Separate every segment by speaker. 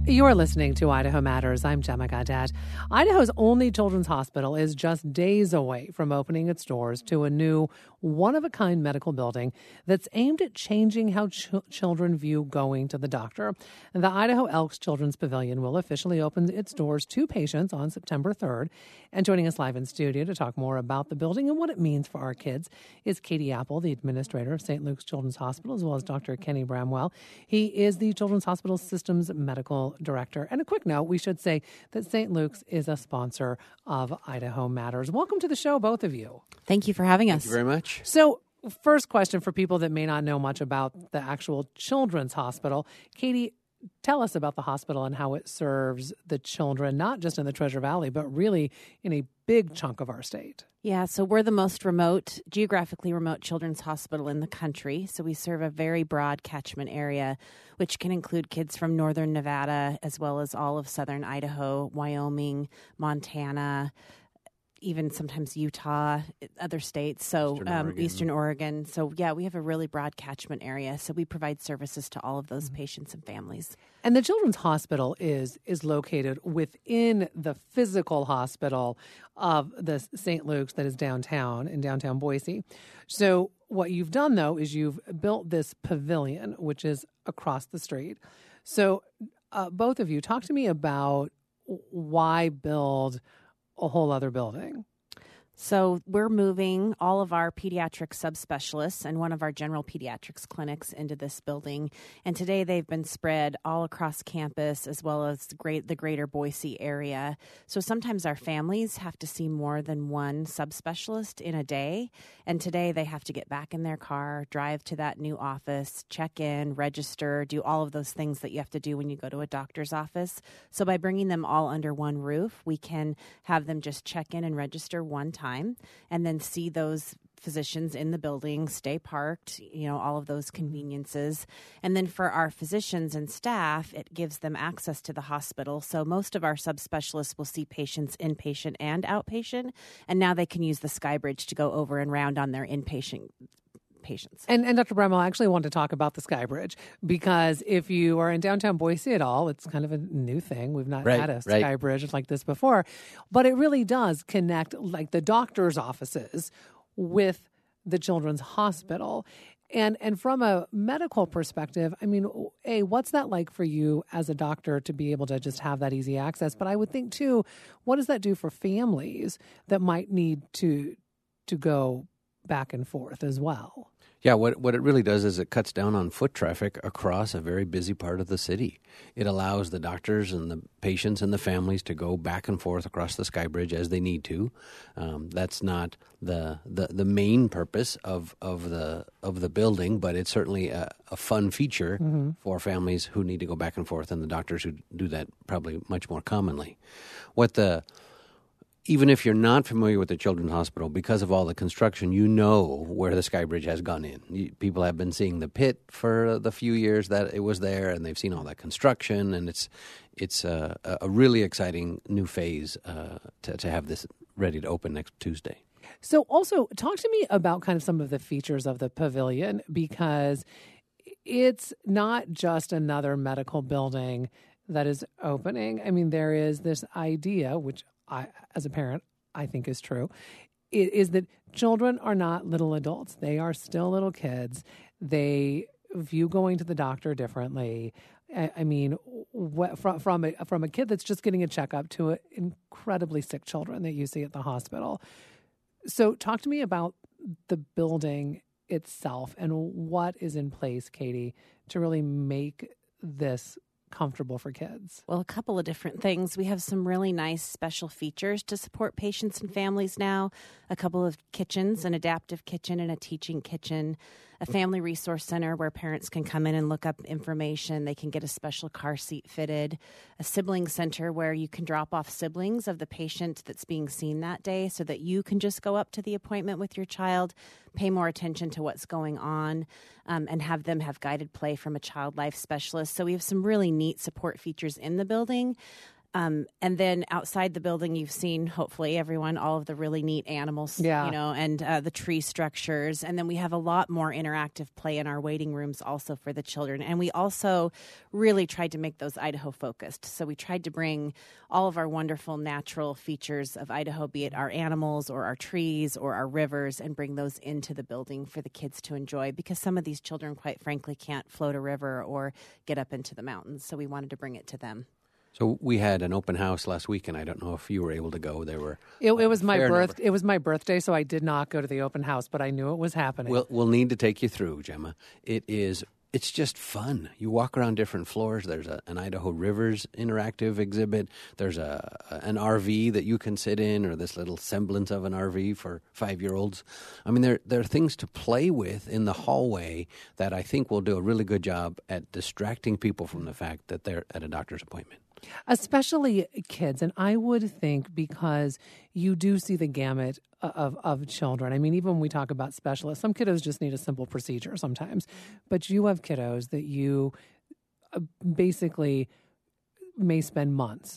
Speaker 1: You're listening to Idaho Matters. I'm Gemma Gadet. Idaho's only children's hospital is just days away from opening its doors to a new one-of-a-kind medical building that's aimed at changing how children view going to the doctor. The Idaho Elks Children's Pavilion will officially open its doors to patients on September 3rd. And joining us live in studio to talk more about the building and what it means for our kids is Katie Apple, the administrator of St. Luke's Children's Hospital, as well as Dr. Kenny Bramwell. He is the Children's Hospital Systems Medical Director. And a quick note, we should say that St. Luke's is a sponsor of Idaho Matters. Welcome to the show, both of you.
Speaker 2: Thank you for having us.
Speaker 3: Thank you very much.
Speaker 1: So, first question for people that may not know much about the actual children's hospital. Katie, tell us about the hospital and how it serves the children, not just in the Treasure Valley, but really in a big chunk of our state.
Speaker 2: Yeah, so we're the most geographically remote children's hospital in the country. So we serve a very broad catchment area, which can include kids from northern Nevada, as well as all of southern Idaho, Wyoming, Montana, even sometimes Utah, other states, so Eastern Oregon. So, yeah, we have a really broad catchment area. So we provide services to all of those patients and families.
Speaker 1: And the Children's Hospital is located within the physical hospital of the St. Luke's that is in downtown Boise. So what you've done, though, is you've built this pavilion, which is across the street. So both of you, talk to me about why build a whole other building.
Speaker 2: So we're moving all of our pediatric subspecialists and one of our general pediatrics clinics into this building. And today they've been spread all across campus as well as the greater Boise area. So sometimes our families have to see more than one subspecialist in a day. And today they have to get back in their car, drive to that new office, check in, register, do all of those things that you have to do when you go to a doctor's office. So by bringing them all under one roof, we can have them just check in and register one time and then see those physicians in the building, stay parked, all of those conveniences. And then for our physicians and staff, it gives them access to the hospital. So most of our subspecialists will see patients inpatient and outpatient, and now they can use the Skybridge to go over and round on their inpatient patients.
Speaker 1: And Dr. Bramwell, I actually want to talk about the Skybridge because if you are in downtown Boise at all, it's kind of a new thing. We've not had a Skybridge like this before, but it really does connect like the doctor's offices with the children's hospital. And from a medical perspective, I mean, what's that like for you as a doctor to be able to just have that easy access? But I would think too, what does that do for families that might need to go back and forth as well?
Speaker 3: Yeah, what it really does is it cuts down on foot traffic across a very busy part of the city. It allows the doctors and the patients and the families to go back and forth across the Skybridge as they need to. That's not the main purpose of the building, but it's certainly a fun feature for families who need to go back and forth and the doctors who do that probably much more commonly. Even if you're not familiar with the Children's Hospital, because of all the construction, you know where the Skybridge has gone in. People have been seeing the pit for the few years that it was there, and they've seen all that construction, and it's a really exciting new phase to have this ready to open next Tuesday.
Speaker 1: So also, talk to me about kind of some of the features of the pavilion, because it's not just another medical building that is opening. I mean, there is this idea, which I, as a parent, I think is true, is that children are not little adults. They are still little kids. They view going to the doctor differently. I mean, from a kid that's just getting a checkup to incredibly sick children that you see at the hospital. So talk to me about the building itself and what is in place, Katie, to really make this comfortable for kids?
Speaker 2: Well, a couple of different things. We have some really nice special features to support patients and families now. A couple of kitchens, an adaptive kitchen and a teaching kitchen, a family resource center where parents can come in and look up information. They can get a special car seat fitted, a sibling center where you can drop off siblings of the patient that's being seen that day so that you can just go up to the appointment with your child, pay more attention to what's going on, and have them have guided play from a child life specialist. So we have some really neat support features in the building. And then outside the building, you've seen, hopefully, everyone, all of the really neat animals, and the tree structures. And then we have a lot more interactive play in our waiting rooms also for the children. And we also really tried to make those Idaho focused. So we tried to bring all of our wonderful natural features of Idaho, be it our animals or our trees or our rivers, and bring those into the building for the kids to enjoy, because some of these children, quite frankly, can't float a river or get up into the mountains. So we wanted to bring it to them.
Speaker 3: So we had an open house last week, and I don't know if you were able to go. There were
Speaker 1: it was my It was my birthday, so I did not go to the open house, but I knew it was happening.
Speaker 3: We'll need to take you through, Gemma. It's just fun. You walk around different floors. There's an Idaho Rivers interactive exhibit. There's an RV that you can sit in, or this little semblance of an RV for 5-year-olds. I mean, there are things to play with in the hallway that I think will do a really good job at distracting people from the fact that they're at a doctor's appointment.
Speaker 1: Especially kids. And I would think, because you do see the gamut of children. I mean, even when we talk about specialists, some kiddos just need a simple procedure sometimes. But you have kiddos that you basically may spend months,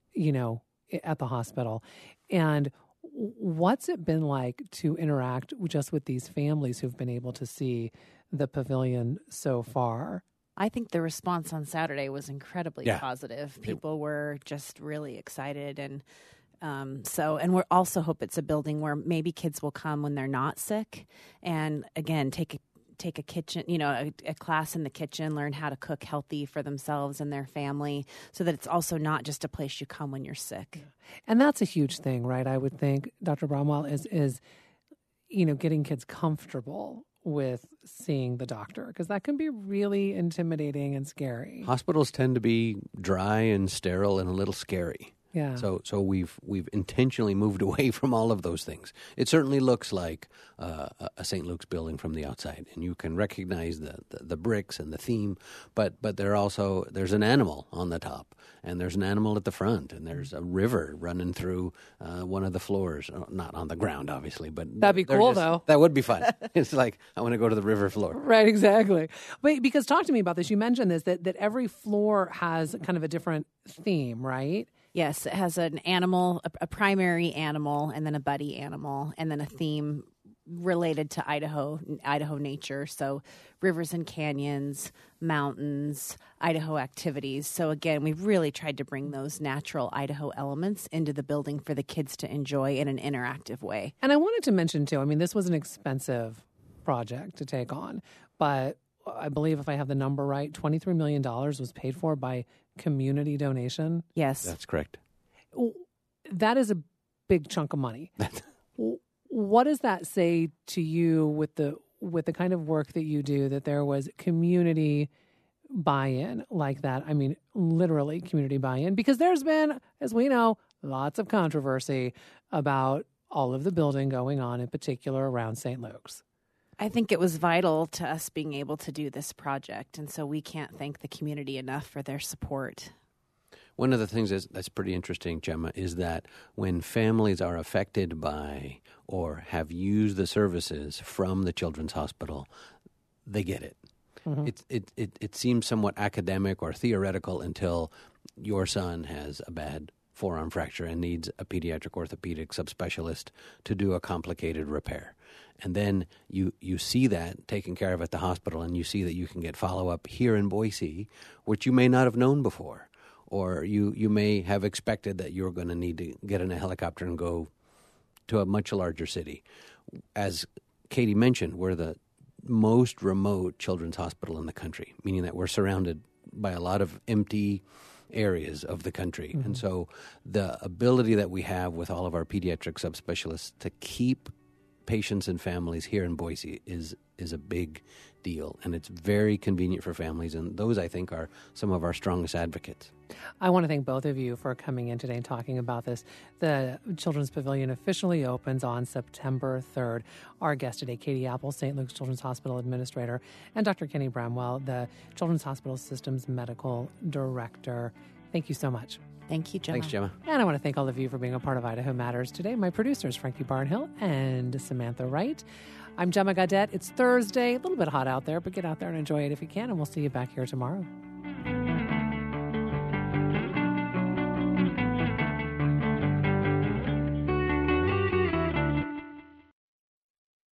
Speaker 1: at the hospital. And what's it been like to interact just with these families who've been able to see the pavilion so far?
Speaker 2: I think the response on Saturday was incredibly positive. People were just really excited. And and we also hope it's a building where maybe kids will come when they're not sick. And again, take a kitchen, a class in the kitchen, learn how to cook healthy for themselves and their family, so that it's also not just a place you come when you're sick.
Speaker 1: And that's a huge thing, right? I would think, Dr. Bromwell, is getting kids comfortable with seeing the doctor, because that can be really intimidating and scary.
Speaker 3: Hospitals tend to be dry and sterile and a little scary.
Speaker 1: Yeah.
Speaker 3: So we've intentionally moved away from all of those things. It certainly looks like a St. Luke's building from the outside, and you can recognize the bricks and the theme. But there's an animal on the top, and there's an animal at the front, and there's a river running through one of the floors. Not on the ground, obviously, but
Speaker 1: that'd be cool, though.
Speaker 3: That would be fun. It's like, I want to go to the river floor.
Speaker 1: Right, exactly. Wait, because talk to me about this. You mentioned this that every floor has kind of a different theme, right?
Speaker 2: Yes, it has an animal, a primary animal, and then a buddy animal, and then a theme related to Idaho nature. So rivers and canyons, mountains, Idaho activities. So again, we've really tried to bring those natural Idaho elements into the building for the kids to enjoy in an interactive way.
Speaker 1: And I wanted to mention, too, I mean, this was an expensive project to take on, but I believe, if I have the number right, $23 million was paid for by community donation.
Speaker 2: Yes.
Speaker 3: That's correct.
Speaker 1: That is a big chunk of money. What does that say to you with the kind of work that you do, that there was community buy-in like that? I mean, literally community buy-in, because there's been, as we know, lots of controversy about all of the building going on, in particular around St. Luke's.
Speaker 2: I think it was vital to us being able to do this project, and so we can't thank the community enough for their support.
Speaker 3: One of the things that's pretty interesting, Gemma, is that when families are affected by or have used the services from the Children's Hospital, they get it. Mm-hmm. It seems somewhat academic or theoretical until your son has a bad forearm fracture and needs a pediatric orthopedic subspecialist to do a complicated repair. And then you see that taken care of at the hospital, and you see that you can get follow-up here in Boise, which you may not have known before. Or you may have expected that you're going to need to get in a helicopter and go to a much larger city. As Katie mentioned, we're the most remote children's hospital in the country, meaning that we're surrounded by a lot of empty areas of the country. Mm-hmm. And so the ability that we have with all of our pediatric subspecialists to keep patients and families here in Boise is a big deal, and it's very convenient for families, and those, I think, are some of our strongest advocates.
Speaker 1: I want to thank both of you for coming in today and talking about this. The Children's Pavilion officially opens on September 3rd. Our guest today, Katie Apple, St. Luke's Children's Hospital Administrator, and Dr. Kenny Bramwell, the Children's Hospital Systems Medical Director. Thank you so much.
Speaker 2: Thank you, Gemma.
Speaker 3: Thanks, Gemma.
Speaker 1: And I want to thank all of you for being a part of Idaho Matters today. My producers, Frankie Barnhill and Samantha Wright. I'm Gemma Gaudette. It's Thursday. A little bit hot out there, but get out there and enjoy it if you can, and we'll see you back here tomorrow.